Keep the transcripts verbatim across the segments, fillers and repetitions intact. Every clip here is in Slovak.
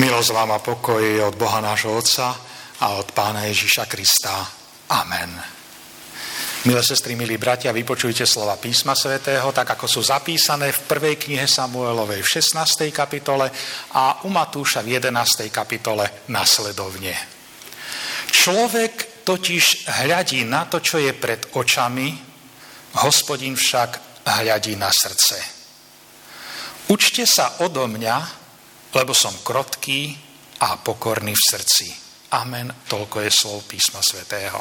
Milosť vám a pokoj od Boha nášho Otca a od Pána Ježiša Krista. Amen. Milé sestry, milí bratia, vypočujte slova písma svätého, tak ako sú zapísané v prvej knihe Samuelovej v šestnástej kapitole a u Matúša v jedenástej kapitole nasledovne. Človek totiž hľadí na to, čo je pred očami, Hospodin však hľadí na srdce. Učte sa odo mňa, lebo som krotký a pokorný v srdci. Amen. Toľko je slov písma svätého.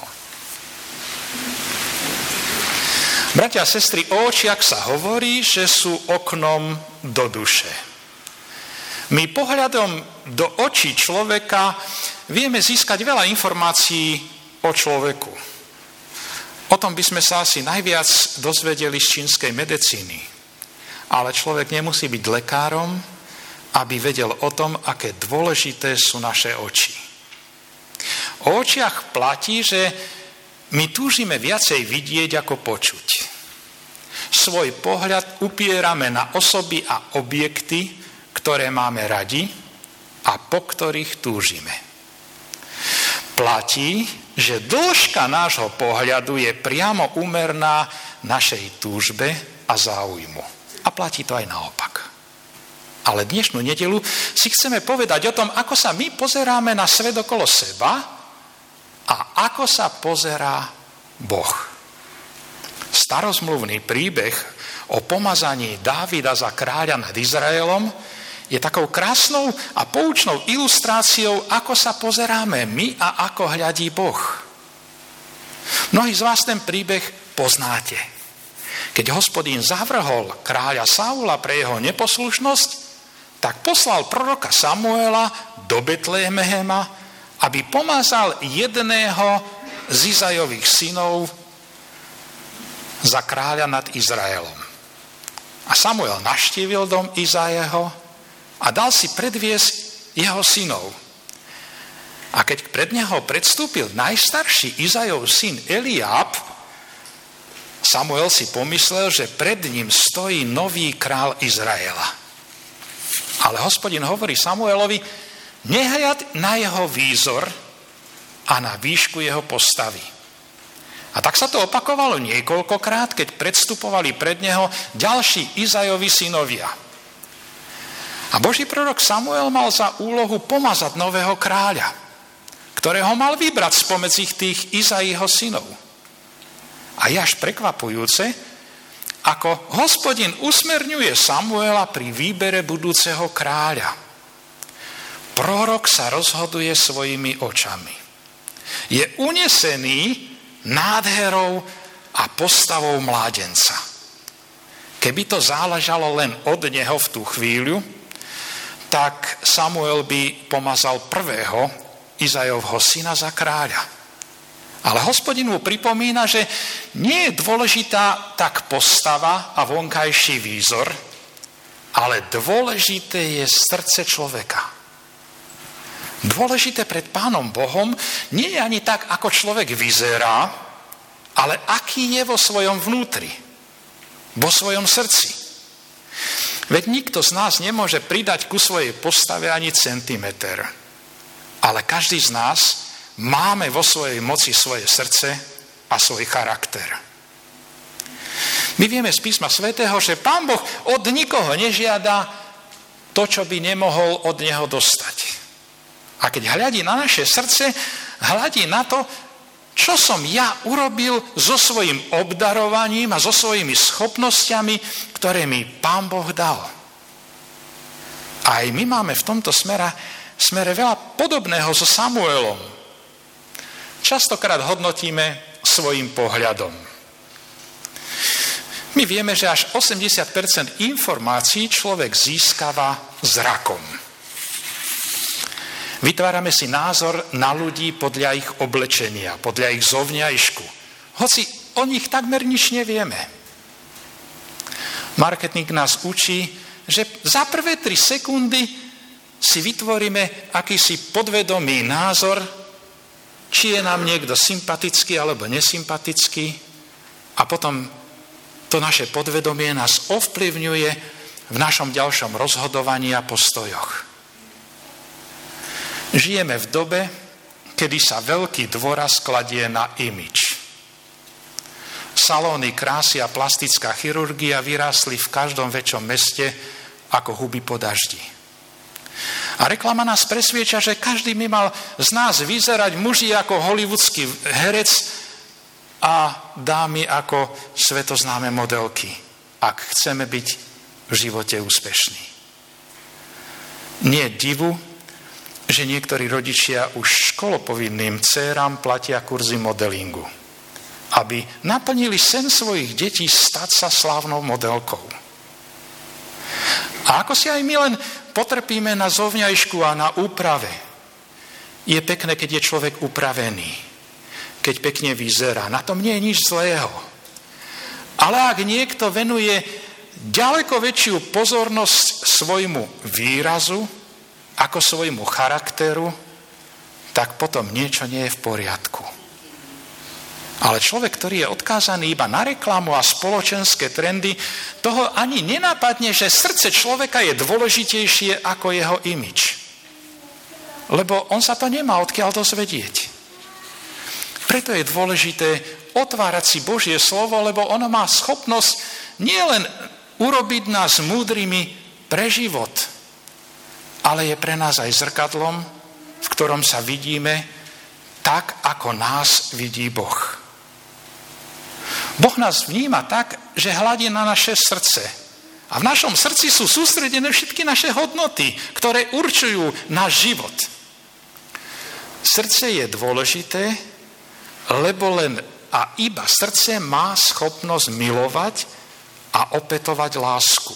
Bratia a sestry, o očiach sa hovorí, že sú oknom do duše. My pohľadom do očí človeka vieme získať veľa informácií o človeku. O tom by sme sa asi najviac dozvedeli z čínskej medicíny. Ale človek nemusí byť lekárom, aby vedel o tom, aké dôležité sú naše oči. O očiach platí, že my túžime viacej vidieť ako počuť. Svoj pohľad upierame na osoby a objekty, ktoré máme radi a po ktorých túžime. Platí, že dĺžka nášho pohľadu je priamo úmerná našej túžbe a záujmu. A platí to aj naopak. Ale dnešnú nedeľu si chceme povedať o tom, ako sa my pozeráme na svet okolo seba a ako sa pozerá Boh. Starozmluvný príbeh o pomazaní Dávida za kráľa nad Izraelom je takou krásnou a poučnou ilustráciou, ako sa pozeráme my a ako hľadí Boh. Mnohí z vás ten príbeh poznáte. Keď Hospodín zavrhol kráľa Saula pre jeho neposlušnosť, tak poslal proroka Samuela do Betlehema, aby pomazal jedného z Izajových synov za kráľa nad Izraelom. A Samuel navštívil dom Izajeho a dal si predviesť jeho synov. A keď pred neho predstúpil najstarší Izajov syn Eliáb, Samuel si pomyslel, že pred ním stojí nový král Izraela. Ale Hospodin hovorí Samuelovi, nehľad na jeho výzor a na výšku jeho postavy. A tak sa to opakovalo niekoľkokrát, keď predstupovali pred neho ďalší Izajovi synovia. A Boží prorok Samuel mal za úlohu pomazať nového kráľa, ktorého mal vybrať spomedzi tých Izajho synov. A je až prekvapujúce, ako Hospodin usmerňuje Samuela pri výbere budúceho kráľa. Prorok sa rozhoduje svojimi očami. Je unesený nádherou a postavou mládenca. Keby to záležalo len od neho v tú chvíľu, tak Samuel by pomazal prvého Izajovho syna za kráľa. Ale Hospodin mu pripomína, že nie je dôležitá tak postava a vonkajší výzor, ale dôležité je srdce človeka. Dôležité pred Pánom Bohom nie je ani tak, ako človek vyzerá, ale aký je vo svojom vnútri, vo svojom srdci. Veď nikto z nás nemôže pridať ku svojej postave ani centimeter, ale každý z nás máme vo svojej moci svoje srdce a svoj charakter. My vieme z písma svätého, že Pán Boh od nikoho nežiada to, čo by nemohol od neho dostať. A keď hľadí na naše srdce, hľadí na to, čo som ja urobil so svojím obdarovaním a so svojimi schopnosťami, ktoré mi Pán Boh dal. A aj my máme v tomto smere, smere veľa podobného so Samuelom. Častokrát hodnotíme svojim pohľadom. My vieme, že až osemdesiat percent informácií človek získava zrakom. Vytvárame si názor na ľudí podľa ich oblečenia, podľa ich zovňajšku. Hoci o nich takmer nič nevieme. Marketing nás učí, že za prvé tri sekundy si vytvoríme akýsi podvedomý názor, či je nám niekto sympatický alebo nesympatický, a potom to naše podvedomie nás ovplyvňuje v našom ďalšom rozhodovaní a postojoch. Žijeme v dobe, kedy sa veľký dôraz kladie na imidž. Salóny krásy a plastická chirurgia vyrástli v každom väčšom meste ako huby po daždi. A reklama nás presvieča, že každý by mal z nás vyzerať muži ako hollywoodský herec a dámy ako svetoznáme modelky, ak chceme byť v živote úspešní. Nie divu, že niektorí rodičia už školopovinným dcéram platia kurzy modelingu, aby naplnili sen svojich detí stať sa slávnou modelkou. A ako si aj my len potrpíme na zovňajšku a na úprave. Je pekné, keď je človek upravený, keď pekne vyzerá. Na tom nie je nič zlého. Ale ak niekto venuje ďaleko väčšiu pozornosť svojmu výrazu ako svojmu charakteru, tak potom niečo nie je v poriadku. Ale človek, ktorý je odkázaný iba na reklamu a spoločenské trendy, toho ani nenapadne, že srdce človeka je dôležitejšie ako jeho imidž. Lebo on sa to nemá odkiaľ dozvedieť. Preto je dôležité otvárať si Božie slovo, lebo ono má schopnosť nielen urobiť nás múdrymi pre život, ale je pre nás aj zrkadlom, v ktorom sa vidíme tak, ako nás vidí Boh. Boh nás vníma tak, že hľadí na naše srdce. A v našom srdci sú sústredené všetky naše hodnoty, ktoré určujú náš život. Srdce je dôležité, lebo len a iba srdce má schopnosť milovať a opätovať lásku.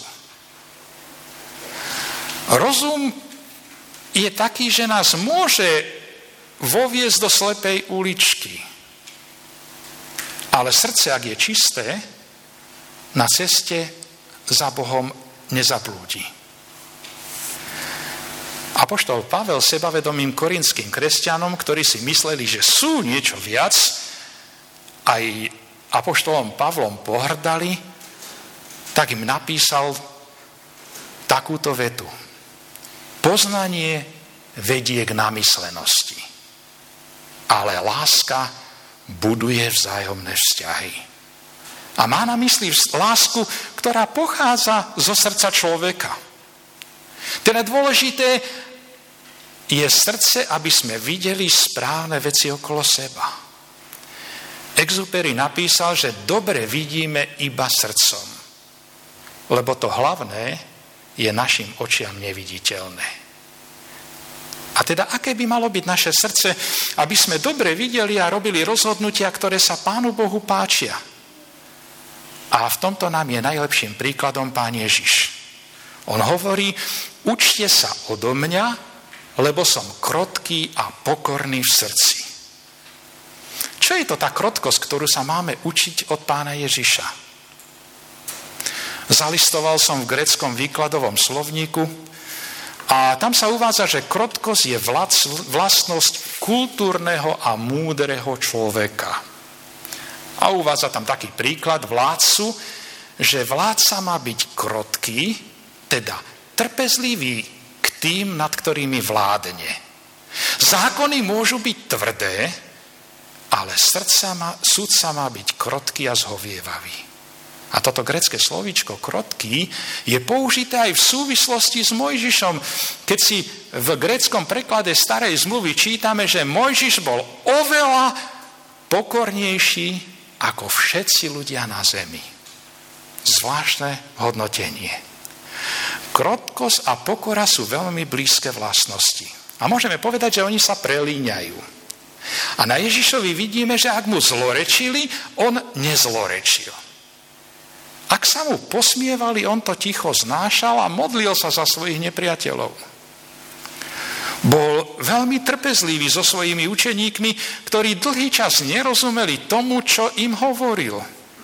Rozum je taký, že nás môže voviesť do slepej uličky. Ale srdce, ak je čisté, na ceste za Bohom nezablúdi. Apoštol Pavel sebavedomým korinským kresťanom, ktorí si mysleli, že sú niečo viac, aj apoštolom Pavlom pohrdali, tak im napísal takúto vetu. Poznanie vedie k namyslenosti, ale láska buduje vzájomné vzťahy. A má na mysli lásku, ktorá pochádza zo srdca človeka. Teda dôležité je srdce, aby sme videli správne veci okolo seba. Exupéry napísal, že dobre vidíme iba srdcom, lebo to hlavné je našim očiam neviditeľné. A teda, aké by malo byť naše srdce, aby sme dobre videli a robili rozhodnutia, ktoré sa Pánu Bohu páčia. A v tomto nám je najlepším príkladom Pán Ježiš. On hovorí, učte sa odo mňa, lebo som krotký a pokorný v srdci. Čo je to tá krotkosť, ktorú sa máme učiť od Pána Ježiša? Zalistoval som v gréckom výkladovom slovníku, a tam sa uvádza, že krotkosť je vlastnosť kultúrneho a múdreho človeka. A uvádza tam taký príklad vládcu, že vládca má byť krotký, teda trpezlivý k tým, nad ktorými vládne. Zákony môžu byť tvrdé, ale srdca má, sudca má byť krotký a zhovievavý. A toto grécke slovíčko krotký je použité aj v súvislosti s Mojžišom. Keď si v gréckom preklade starej zmluvy čítame, že Mojžiš bol oveľa pokornejší ako všetci ľudia na zemi. Zvláštne hodnotenie. Krotkosť a pokora sú veľmi blízke vlastnosti. A môžeme povedať, že oni sa prelíňajú. A na Ježišovi vidíme, že ak mu zlorečili, on nezlorečil. Ak sa mu posmievali, on to ticho znášal a modlil sa za svojich nepriateľov. Bol veľmi trpezlivý so svojimi učeníkmi, ktorí dlhý čas nerozumeli tomu, čo im hovoril.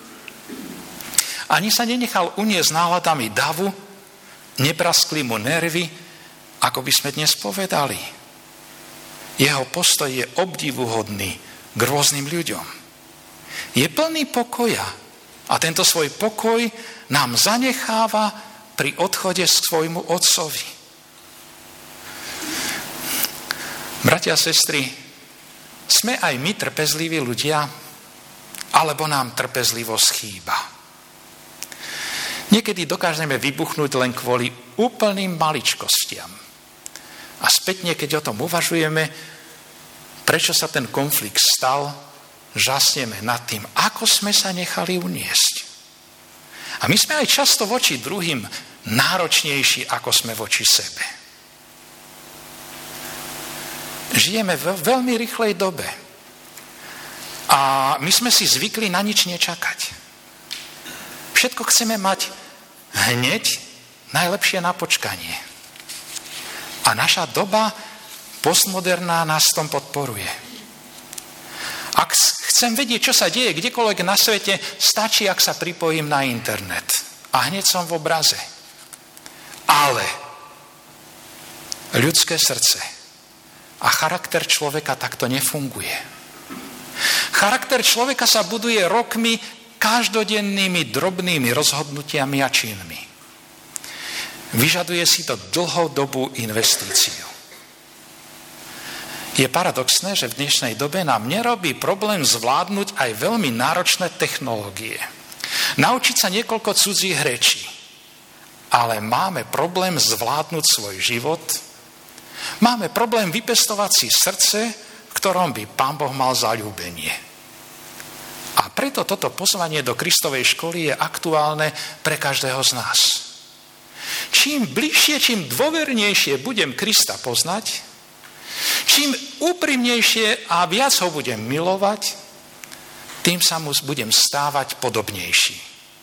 Ani sa nenechal uniesť náladami davu, nepraskli mu nervy, ako by sme dnes povedali. Jeho postoj je obdivuhodný k rôznym ľuďom. Je plný pokoja. A tento svoj pokoj nám zanecháva pri odchode k svojmu otcovi. Bratia a sestry, sme aj my trpezliví ľudia, alebo nám trpezlivosť chýba? Niekedy dokážeme vybuchnúť len kvôli úplným maličkostiam. A spätne, keď o tom uvažujeme, prečo sa ten konflikt stal, žasneme nad tým, ako sme sa nechali uniesť. A my sme aj často voči druhým náročnejší, ako sme voči sebe. Žijeme v veľmi rýchlej dobe. A my sme si zvykli na nič nečakať. Všetko chceme mať hneď, najlepšie na počkanie. A naša doba postmoderná nás v tom podporuje. Ak chcem vedieť, čo sa deje kdekoľvek na svete, stačí, ak sa pripojím na internet. A hneď som v obraze. Ale ľudské srdce a charakter človeka takto nefunguje. Charakter človeka sa buduje rokmi, každodennými drobnými rozhodnutiami a činmi. Vyžaduje si to dlhodobú investíciu. Je paradoxné, že v dnešnej dobe nám nerobí problém zvládnuť aj veľmi náročné technológie. Naučiť sa niekoľko cudzích rečí. Ale máme problém zvládnuť svoj život. Máme problém vypestovať si srdce, v ktorom by Pán Boh mal zaľúbenie. A preto toto pozvanie do Kristovej školy je aktuálne pre každého z nás. Čím bližšie, čím dôvernejšie budem Krista poznať, čím úprimnejšie a viac ho budem milovať, tým sa mu budem stávať podobnejší.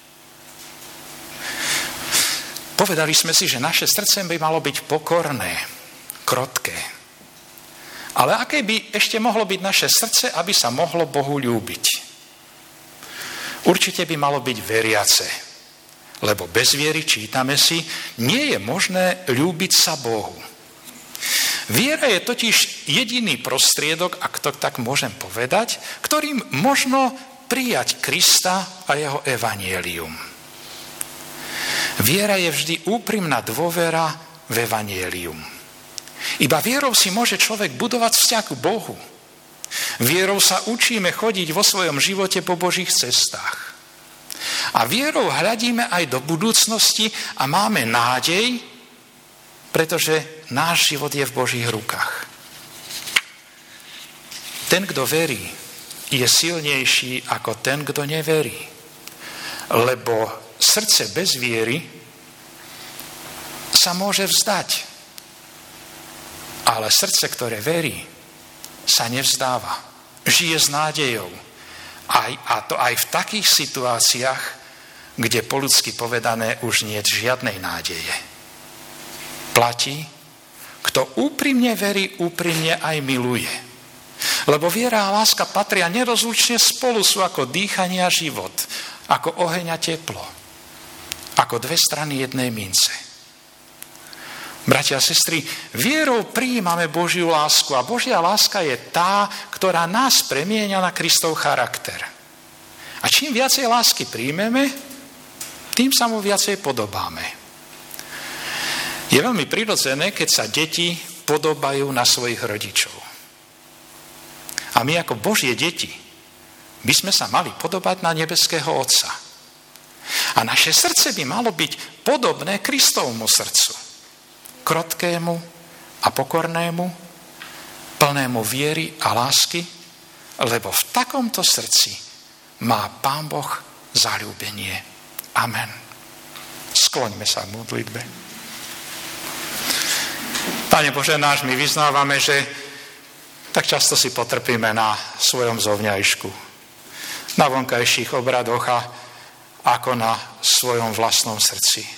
Povedali sme si, že naše srdce by malo byť pokorné, krotké. Ale aké by ešte mohlo byť naše srdce, aby sa mohlo Bohu ľúbiť? Určite by malo byť veriace, lebo bez viery, čítame si, nie je možné ľúbiť sa Bohu. Viera je totiž jediný prostriedok, ak to tak môžem povedať, ktorým možno prijať Krista a jeho evanjelium. Viera je vždy úprimná dôvera v evanjelium. Iba vierou si môže človek budovať vzťah k Bohu. Vierou sa učíme chodiť vo svojom živote po Božích cestách. A vierou hľadíme aj do budúcnosti a máme nádej, pretože náš život je v Božích rukách. Ten, kto verí, je silnejší ako ten, kto neverí. Lebo srdce bez viery sa môže vzdať. Ale srdce, ktoré verí, sa nevzdáva. Žije s nádejou. Aj, a to aj v takých situáciách, kde po ľudsky povedané už nie je žiadnej nádeje. Platí, kto úprimne verí, úprimne aj miluje. Lebo viera a láska patria nerozlučne spolu, sú ako dýchanie a život, ako oheň a teplo, ako dve strany jednej mince. Bratia a sestry, vierou prijímame Božiu lásku a Božia láska je tá, ktorá nás premieňa na Kristov charakter. A čím viacej lásky príjmeme, tým sa mu viacej podobáme. Je veľmi prirodzené, keď sa deti podobajú na svojich rodičov. A my ako Božie deti by sme sa mali podobať na nebeského Otca. A naše srdce by malo byť podobné Kristovmu srdcu. Krotkému a pokornému, plnému viery a lásky, lebo v takomto srdci má Pán Boh zaľúbenie. Amen. Skloňme sa k modlitbe. Pane Bože náš, my vyznávame, že tak často si potrpíme na svojom zovňajšku, na vonkajších obradoch a ako na svojom vlastnom srdci.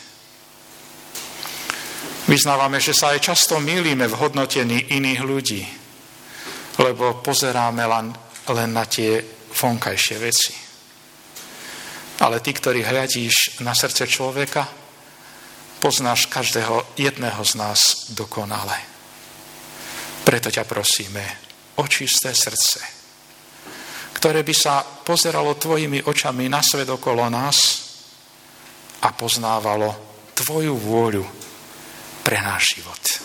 Vyznávame, že sa aj často mýlime v hodnotení iných ľudí, lebo pozeráme len, len na tie vonkajšie veci. Ale ty, ktorý hľadíš na srdce človeka, poznáš každého jedného z nás dokonale. Preto ťa prosíme o čisté srdce, ktoré by sa pozeralo tvojimi očami na svet okolo nás a poznávalo tvoju vôľu pre náš život.